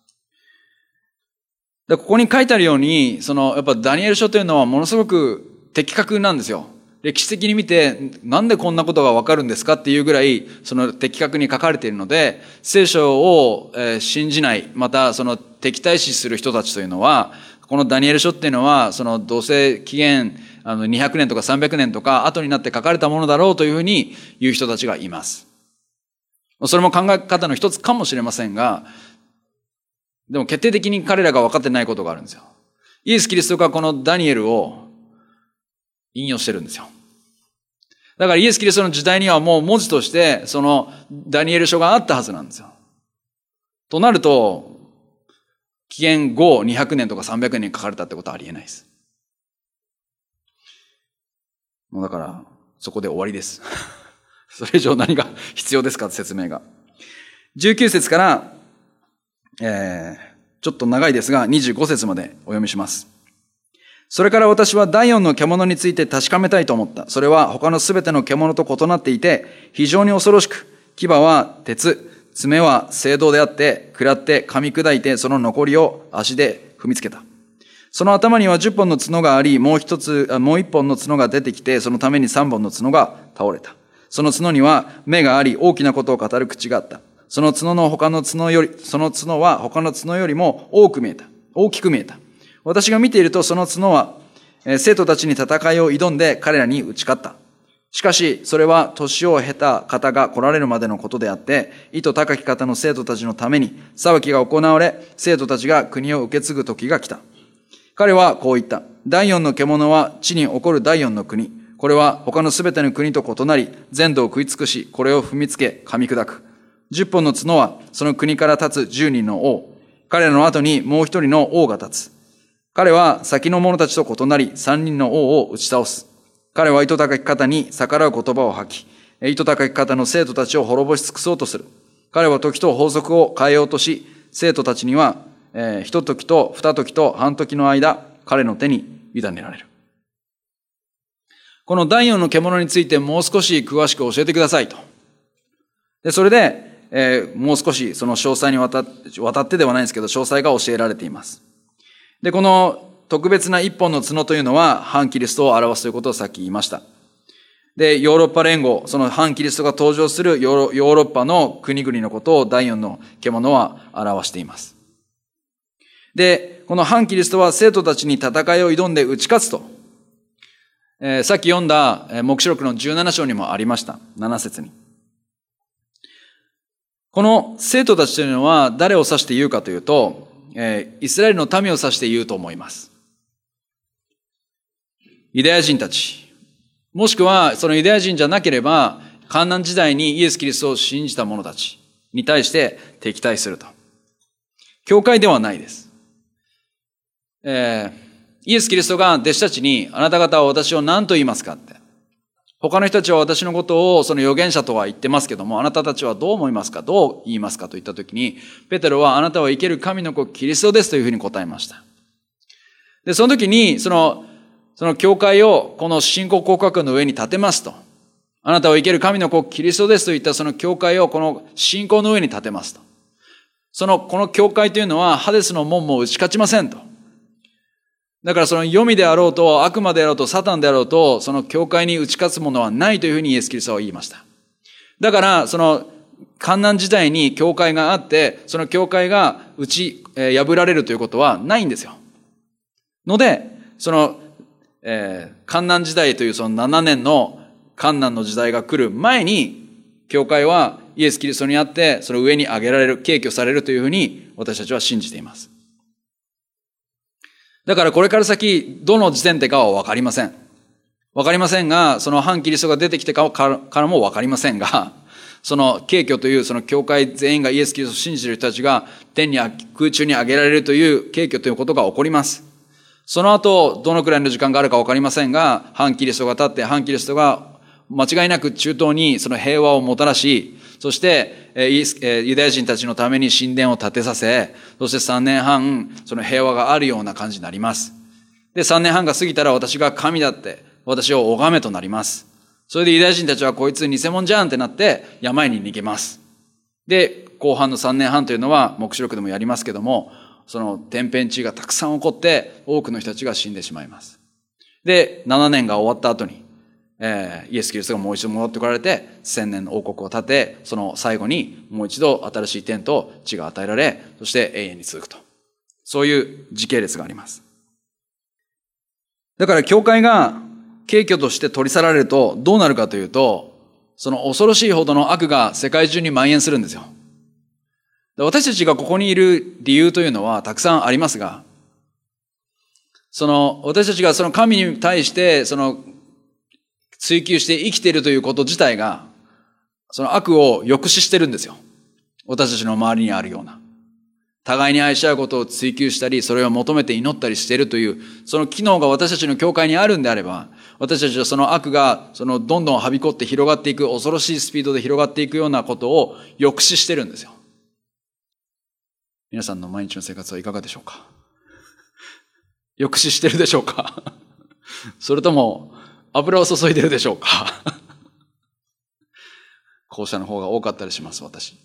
で、ここに書いてあるように、そのやっぱダニエル書というのはものすごく的確なんですよ。歴史的に見て、なんでこんなことがわかるんですかっていうぐらい、その的確に書かれているので、聖書を信じない、またその敵対視する人たちというのは、このダニエル書っていうのは、そのどうせ紀元あのにひゃくねんとかさんびゃくねんとか後になって書かれたものだろうというふうに言う人たちがいます。それも考え方の一つかもしれませんが、でも決定的に彼らが分かってないことがあるんですよ。イエス・キリストがこのダニエルを引用してるんですよ。だからイエス・キリストの時代にはもう文字としてそのダニエル書があったはずなんですよ。となると、紀元後にひゃくねんとかさんびゃくねんに書かれたってことはありえないです。もうだからそこで終わりです。それ以上何が必要ですか、説明が。じゅうきゅう節から、えー、ちょっと長いですがにじゅうご節までお読みします。それから私は第四の獣について確かめたいと思った。それは他のすべての獣と異なっていて、非常に恐ろしく、牙は鉄、爪は青銅であって、食らって噛み砕いてその残りを足で踏みつけた。その頭には十本の角があり、もう一つ、もう一本の角が出てきて、そのために三本の角が倒れた。その角には目があり、大きなことを語る口があった。その角の他の角より、その角は他の角よりも多く見えた。大きく見えた。私が見ていると、その角は、えー、生徒たちに戦いを挑んで彼らに打ち勝った。 しかし、それは年を経た方が来られるまでのことであって、意図高き方の生徒たちのために裁きが行われ、生徒たちが国を受け継ぐ時が来た。彼はこう言った。第四の獣は地に起こる第四の国。これは他のすべての国と異なり、全土を食い尽くし、これを踏みつけ、噛み砕く。十本の角はその国から立つ十人の王。彼らの後にもう一人の王が立つ。彼は先の者たちと異なり、三人の王を打ち倒す。彼は意図高き方に逆らう言葉を吐き、意図高き方の生徒たちを滅ぼし尽くそうとする。彼は時と法則を変えようとし、生徒たちには、えー、一時と二時と半時の間、彼の手に委ねられる。この第四の獣についてもう少し詳しく教えてくださいと。でそれで、えー、もう少しその詳細にわたってわたってではないんですけど、詳細が教えられています。で、この特別な一本の角というのは反キリストを表すということをさっき言いました。で、ヨーロッパ連合、その反キリストが登場するヨーロッパの国々のことを第四の獣は表しています。で、この反キリストは生徒たちに戦いを挑んで打ち勝つと。えー、さっき読んだ黙示録のじゅうなな章にもありました。なな節に。この生徒たちというのは誰を指して言うかというと、えー、イスラエルの民を指して言うと思います。ユダヤ人たち、もしくはそのユダヤ人じゃなければ、患難時代にイエス・キリストを信じた者たちに対して敵対すると。教会ではないです。えー、イエス・キリストが弟子たちに、あなた方は私を何と言いますかって。他の人たちは私のことをその預言者とは言ってますけども、あなたたちはどう思いますか、どう言いますかと言ったときに、ペテロはあなたは生ける神の子キリストですというふうに答えました。で、その時に、その、その教会をこの信仰告白の上に立てますと。あなたは生ける神の子キリストですと言ったその教会をこの信仰の上に立てますと。その、この教会というのはハデスの門も打ち勝ちませんと。だからその黄泉であろうと悪魔であろうとサタンであろうとその教会に打ち勝つものはないというふうにイエス・キリストは言いました。だからその患難時代に教会があってその教会が打ち破られるということはないんですよ。のでその、えー、患難時代というそのななねんの患難の時代が来る前に教会はイエス・キリストにあってその上に上げられる、敬虚されるというふうに私たちは信じています。だからこれから先、どの時点でかはわかりません。わかりませんが、その反キリストが出てきてからもわかりませんが、その敬虚というその教会全員がイエス・キリストを信じている人たちが天に空中に上げられるという敬虚ということが起こります。その後、どのくらいの時間があるかわかりませんが、反キリストが立って反キリストが間違いなく中東にその平和をもたらし、そして、えー、ユダヤ人たちのために神殿を建てさせ、そしてさんねんはん、その平和があるような感じになります。で、さんねんはんが過ぎたら私が神だって、私を拝めとなります。それでユダヤ人たちはこいつ偽物じゃんってなって山に逃げます。で、後半のさんねんはんというのは、黙示録でもやりますけども、その天変地異がたくさん起こって、多くの人たちが死んでしまいます。で、ななねんが終わった後に、えー、イエス・キリストがもう一度戻ってこられて、千年の王国を建て、その最後にもう一度新しい天と地が与えられ、そして永遠に続くと。そういう時系列があります。だから教会が敬虚として取り去られるとどうなるかというと、その恐ろしいほどの悪が世界中に蔓延するんですよ。私たちがここにいる理由というのはたくさんありますが、その私たちがその神に対してその追求して生きているということ自体が、その悪を抑止してるんですよ。私たちの周りにあるような。互いに愛し合うことを追求したり、それを求めて祈ったりしているという、その機能が私たちの教会にあるんであれば、私たちはその悪が、そのどんどんはびこって広がっていく、恐ろしいスピードで広がっていくようなことを抑止してるんですよ。皆さんの毎日の生活はいかがでしょうか？抑止してるでしょうか？それとも、油を注いでるでしょうか？後者の方が多かったりします、私。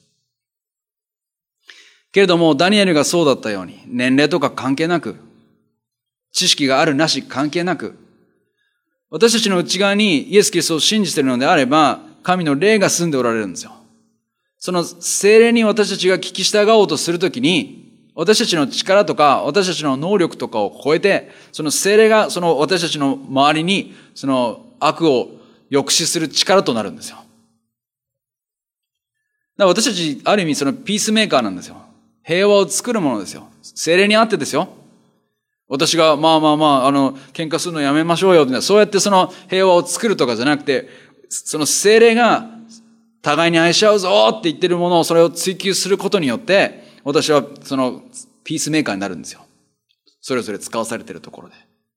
けれども、ダニエルがそうだったように、年齢とか関係なく、知識があるなし関係なく、私たちの内側にイエス・キリストを信じているのであれば、神の霊が住んでおられるんですよ。その聖霊に私たちが聞き従おうとするときに、私たちの力とか、私たちの能力とかを超えて、その聖霊がその私たちの周りに、その悪を抑止する力となるんですよ。だから私たち、ある意味そのピースメーカーなんですよ。平和を作るものですよ。聖霊にあってですよ。私が、まあまあまあ、あの、喧嘩するのやめましょうよ、みたいな、そうやってその平和を作るとかじゃなくて、その聖霊が互いに愛し合うぞって言ってるものを、それを追求することによって、私はそのピースメーカーになるんですよ。それぞれ使わされているところで。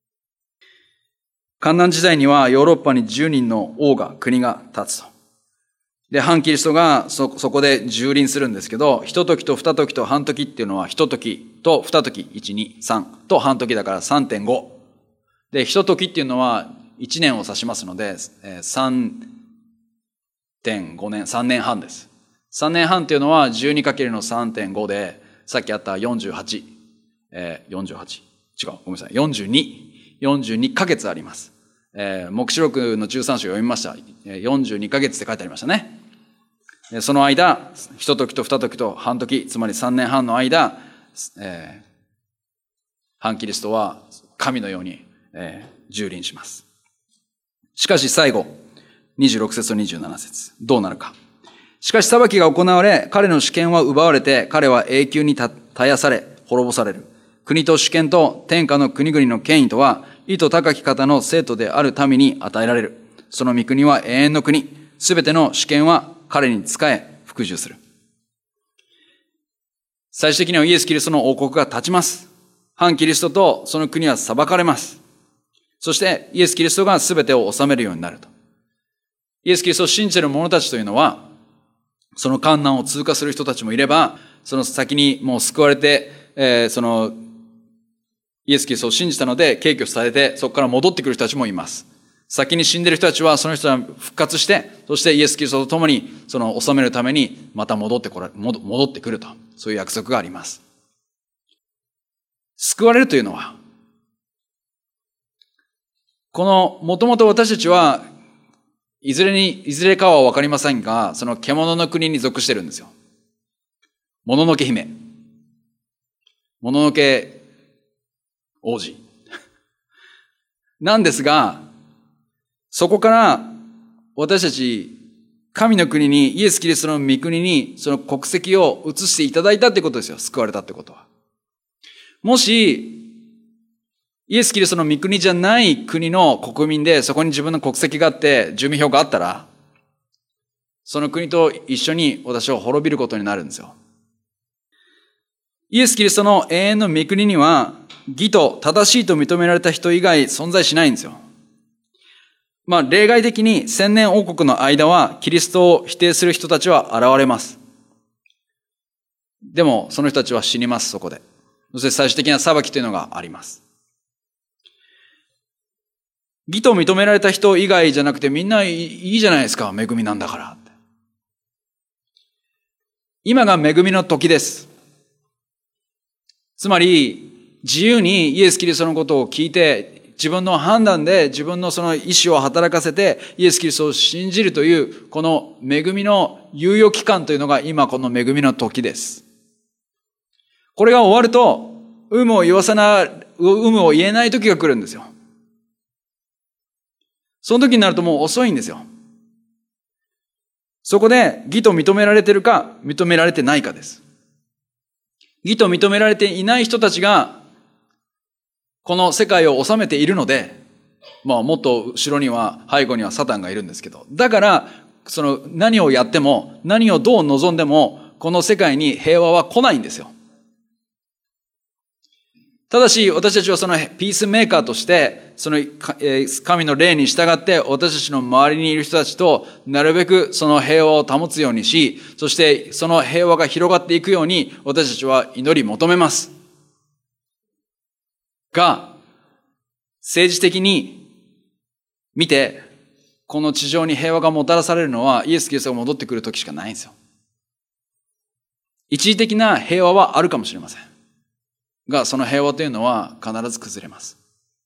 患難時代にはヨーロッパにじゅうにんの王が、国が立つと。で、反キリストがそ、そこで蹂躙するんですけど、一時と二時と半時っていうのは、一時と二時、いち、に、さんと半時だから さんてんご。で、一時っていうのはいちねんを指しますので、さんてんごねん、さんねんはんです。さんねんはんっていうのは じゅうにかけるのさんてんご で、さっきあったよんじゅうはち、えー、よんじゅうはち、違う、ごめんなさい、よんじゅうに、よんじゅうにかげつあります。えー、黙示録のじゅうさん章を読みました。よんじゅうにかげつって書いてありましたね。その間、一時と二時と半時、つまりさんねんはんの間、えー、反キリストは神のように、えー、蹂躙します。しかし最後、にじゅうろく節とにじゅうなな節、どうなるか。しかし裁きが行われ、彼の主権は奪われて、彼は永久に絶やされ、滅ぼされる。国と主権と天下の国々の権威とは、意図高き方の生徒である民に与えられる。その御国は永遠の国。すべての主権は彼に仕え、服従する。最終的にはイエス・キリストの王国が立ちます。反キリストとその国は裁かれます。そしてイエス・キリストがすべてを治めるようになると。イエス・キリストを信じている者たちというのは、その艱難を通過する人たちもいれば、その先にもう救われて、えー、そのイエス・キリストを信じたので軽挙されて、そこから戻ってくる人たちもいます。先に死んでいる人たちは、その人は復活して、そしてイエス・キリストと共に、その治めるために、また戻ってこら、戻ってくると。そういう約束があります。救われるというのは、この、もともと私たちは、いずれに、いずれかはわかりませんが、その獣の国に属してるんですよ。もののけ姫。もののけ王子。なんですが、そこから私たち、神の国に、イエス・キリストの御国に、その国籍を移していただいたってことですよ。救われたってことは。もし、イエス・キリストの御国じゃない国の国民で、そこに自分の国籍があって、住民票があったら、その国と一緒に私は滅びることになるんですよ。イエス・キリストの永遠の御国には、義と正しいと認められた人以外存在しないんですよ。まあ、例外的に千年王国の間は、キリストを否定する人たちは現れます。でも、その人たちは死にます、そこで。そして最終的な裁きというのがあります。義と認められた人以外じゃなくて、みんないいじゃないですか、恵みなんだからって。今が恵みの時です。つまり、自由にイエス・キリストのことを聞いて、自分の判断で自分のその意志を働かせてイエス・キリストを信じるというこの恵みの猶予期間というのが今この恵みの時です。これが終わると有無を言わせな、有無を言えない時が来るんですよ。その時になるともう遅いんですよ。そこで義と認められているか認められてないかです。義と認められていない人たちがこの世界を治めているので、まあもっと後ろには背後にはサタンがいるんですけど、だからその何をやっても何をどう望んでもこの世界に平和は来ないんですよ。ただし私たちはそのピースメーカーとしてその神の霊に従って私たちの周りにいる人たちとなるべくその平和を保つようにし、そしてその平和が広がっていくように私たちは祈り求めます。が、政治的に見て、この地上に平和がもたらされるのはイエス・キリストが戻ってくる時しかないんですよ。一時的な平和はあるかもしれません。が、その平和というのは必ず崩れます。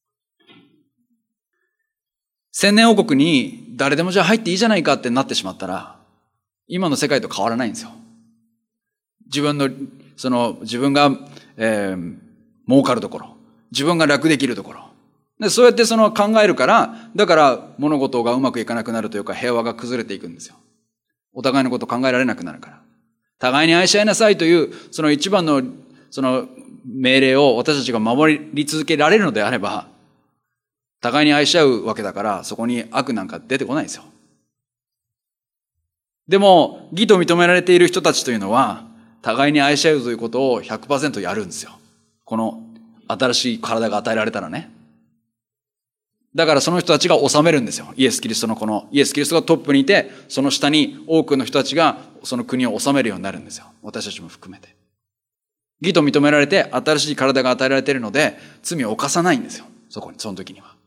千年王国に誰でもじゃあ入っていいじゃないかってなってしまったら、今の世界と変わらないんですよ。自分の、その、自分が、えー、儲かるところ。自分が楽できるところ。 で、そうやってその考えるから、だから物事がうまくいかなくなるというか平和が崩れていくんですよ。お互いのことを考えられなくなるから。互いに愛し合いなさいというその一番のその命令を私たちが守り続けられるのであれば、互いに愛し合うわけだからそこに悪なんか出てこないんですよ。でも義と認められている人たちというのは互いに愛し合うということを ひゃくパーセント やるんですよ。この新しい体が与えられたらね。だからその人たちが治めるんですよ。イエス・キリストのこの、イエス・キリストがトップにいて、その下に多くの人たちがその国を治めるようになるんですよ。私たちも含めて。義と認められて新しい体が与えられているので、罪を犯さないんですよ。そこに、その時には。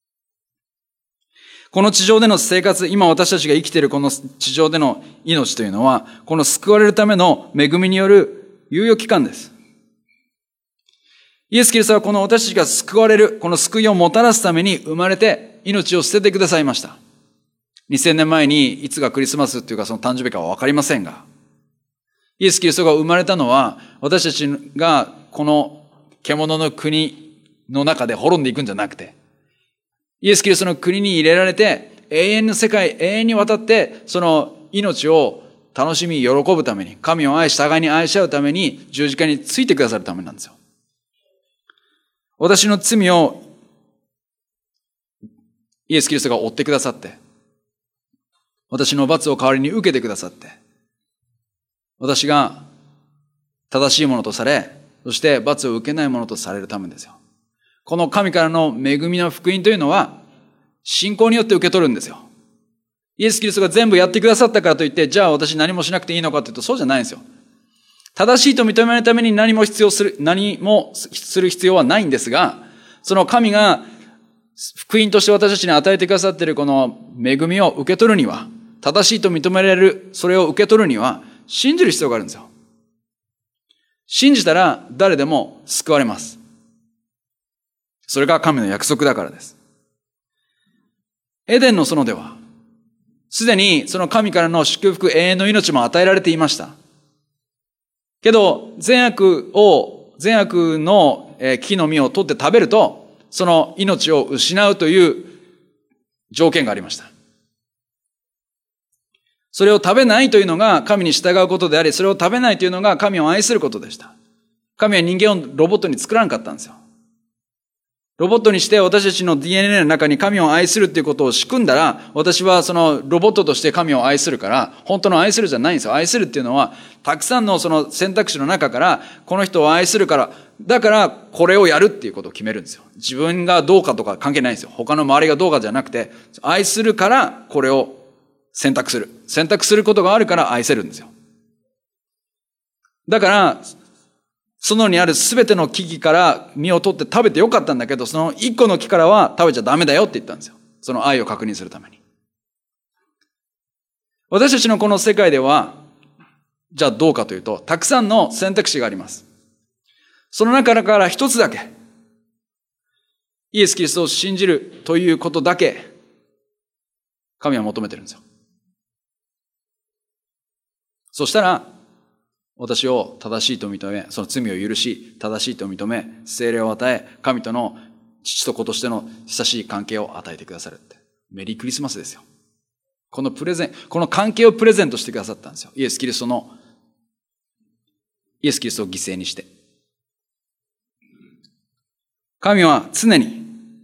この地上での生活、今私たちが生きているこの地上での命というのは、この救われるための恵みによる猶予期間です。イエス・キリストはこの私たちが救われる、この救いをもたらすために生まれて命を捨ててくださいました。にせんねんまえにいつがクリスマスっていうかその誕生日かはわかりませんが、イエス・キリストが生まれたのは私たちがこの獣の国の中で滅んでいくんじゃなくて、イエス・キリストの国に入れられて永遠の世界、永遠にわたってその命を楽しみ、喜ぶために、神を愛し互いに愛し合うために十字架についてくださるためなんですよ。私の罪をイエス・キリストが負ってくださって、私の罰を代わりに受けてくださって、私が正しいものとされ、そして罰を受けないものとされるためですよ。この神からの恵みの福音というのは、信仰によって受け取るんですよ。イエス・キリストが全部やってくださったからといって、じゃあ私何もしなくていいのかというと、そうじゃないんですよ。正しいと認められるために何も必要する、何もする必要はないんですが、その神が福音として私たちに与えてくださっているこの恵みを受け取るには、正しいと認められる、それを受け取るには、信じる必要があるんですよ。信じたら誰でも救われます。それが神の約束だからです。エデンの園では、すでにその神からの祝福、永遠の命も与えられていました。けど、善悪を、善悪の木の実を取って食べると、その命を失うという条件がありました。それを食べないというのが神に従うことであり、それを食べないというのが神を愛することでした。神は人間をロボットに作らなかったんですよ。ロボットにして私たちの ディーエヌエー の中に神を愛するっていうことを仕組んだら、私はそのロボットとして神を愛するから、本当の愛するじゃないんですよ。愛するっていうのは、たくさんのその選択肢の中から、この人を愛するから、だからこれをやるっていうことを決めるんですよ。自分がどうかとか関係ないんですよ。他の周りがどうかじゃなくて、愛するからこれを選択する。選択することがあるから愛せるんですよ。だから、そのにあるすべての木々から実を取って食べてよかったんだけど、その一個の木からは食べちゃダメだよって言ったんですよ。その愛を確認するために。私たちのこの世界では、じゃあどうかというと、たくさんの選択肢があります。その中から一つだけ、イエス・キリストを信じるということだけ、神は求めてるんですよ。そしたら、私を正しいと認め、その罪を許し、正しいと認め、聖霊を与え、神との父と子としての親しい関係を与えてくださるって。メリークリスマスですよ。このプレゼン、この関係をプレゼントしてくださったんですよ。イエス・キリストの、イエス・キリストを犠牲にして。神は常に、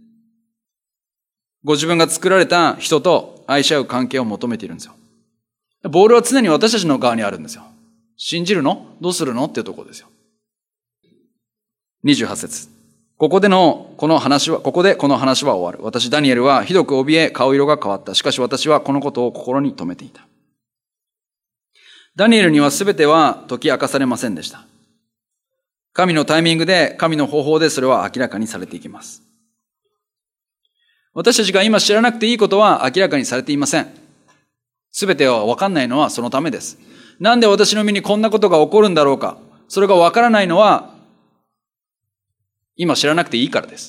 ご自分が作られた人と愛し合う関係を求めているんですよ。ボールは常に私たちの側にあるんですよ。信じるの？どうするのっていうところですよ。にじゅうはち節。ここでの、この話は、ここでこの話は終わる。私、ダニエルはひどく怯え、顔色が変わった。しかし私はこのことを心に留めていた。ダニエルにはすべては解き明かされませんでした。神のタイミングで、神の方法でそれは明らかにされていきます。私たちが今知らなくていいことは明らかにされていません。すべては分かんないのはそのためです。なんで私の身にこんなことが起こるんだろうか。それがわからないのは、今知らなくていいからです。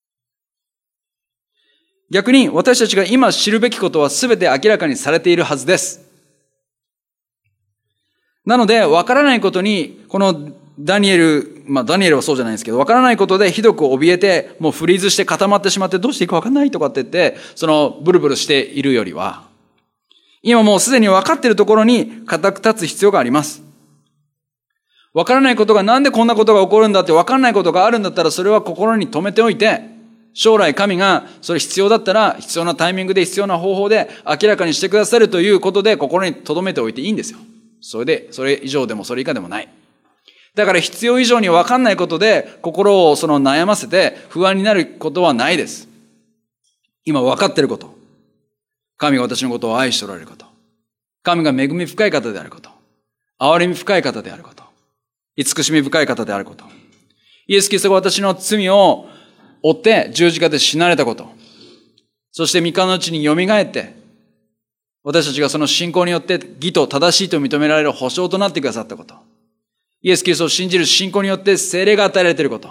逆に私たちが今知るべきことは全て明らかにされているはずです。なので、わからないことに、このダニエル、まあダニエルはそうじゃないんですけど、わからないことでひどく怯えて、もうフリーズして固まってしまってどうしていいかわかんないとかって言って、そのブルブルしているよりは、今もうすでに分かっているところに固く立つ必要があります。わからないことがなんでこんなことが起こるんだってわからないことがあるんだったらそれは心に留めておいて、将来神がそれ必要だったら必要なタイミングで必要な方法で明らかにしてくださるということで心に留めておいていいんですよ。それで、それ以上でもそれ以下でもない。だから必要以上に分かんないことで心をその悩ませて不安になることはないです。今分かっていること。神が私のことを愛しておられること。神が恵み深い方であること。憐れみ深い方であること。慈しみ深い方であること。イエス・キリストが私の罪を負って十字架で死なれたこと。そして三日のうちによみがえって、私たちがその信仰によって義と正しいと認められる保証となってくださったこと。イエス・キリストを信じる信仰によって聖霊が与えられていること。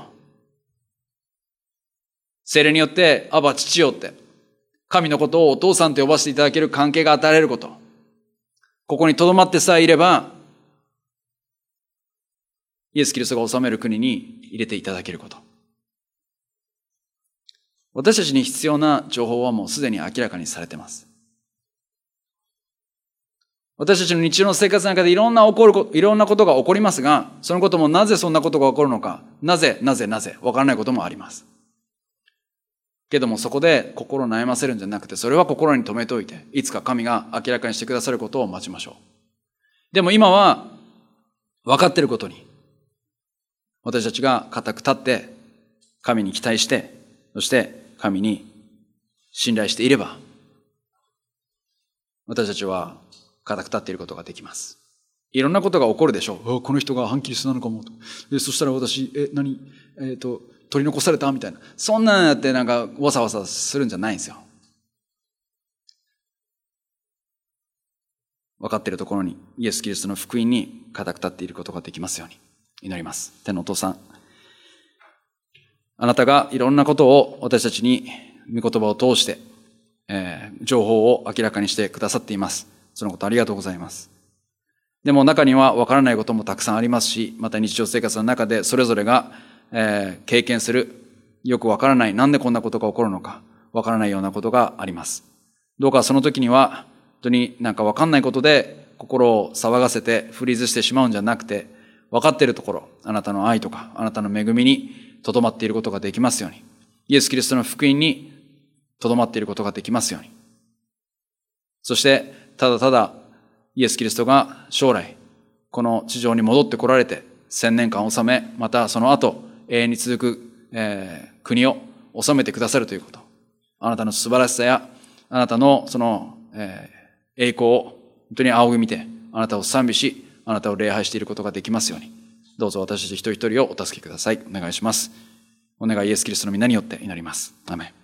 聖霊によって、アバ父よって、神のことをお父さんと呼ばせていただける関係が与えられること。ここに留まってさえいれば、イエス・キリストが治める国に入れていただけること。私たちに必要な情報はもうすでに明らかにされています。私たちの日常の生活の中でいろんな起こる、いろんなことが起こりますが、そのこともなぜそんなことが起こるのか、なぜ、なぜ、なぜ、わからないこともあります。けどもそこで心を悩ませるんじゃなくて、それは心に留めておいて、いつか神が明らかにしてくださることを待ちましょう。でも今は、分かっていることに、私たちが固く立って、神に期待して、そして神に信頼していれば、私たちは固く立っていることができます。いろんなことが起こるでしょう。この人が反キリストなのかもと。でそしたら私、え、何えっ、ー、と、取り残されたみたいな。そんなんやってなんかわさわさするんじゃないんですよ。分かっているところにイエス・キリストの福音に固く立っていることができますように祈ります。天のお父さん、あなたがいろんなことを私たちに御言葉を通して、えー、情報を明らかにしてくださっています。そのことありがとうございます。でも中には分からないこともたくさんありますし、また日常生活の中でそれぞれが、えー、経験するよく分からない、なんでこんなことが起こるのか分からないようなことがあります。どうかその時には本当になんか分かんないことで心を騒がせてフリーズしてしまうんじゃなくて、分かっているところ、あなたの愛とかあなたの恵みにとどまっていることができますように、イエス・キリストの福音にとどまっていることができますように、そしてただただイエス・キリストが将来この地上に戻って来られて千年間治め、またその後永遠に続く、えー、国を治めてくださるということ、あなたの素晴らしさやあなたのその、えー、栄光を本当に仰ぎ見て、あなたを賛美し、あなたを礼拝していることができますように、どうぞ私たち一人一人をお助けください。お願いします。お願いイエス・キリストの皆によって祈ります。アーメン。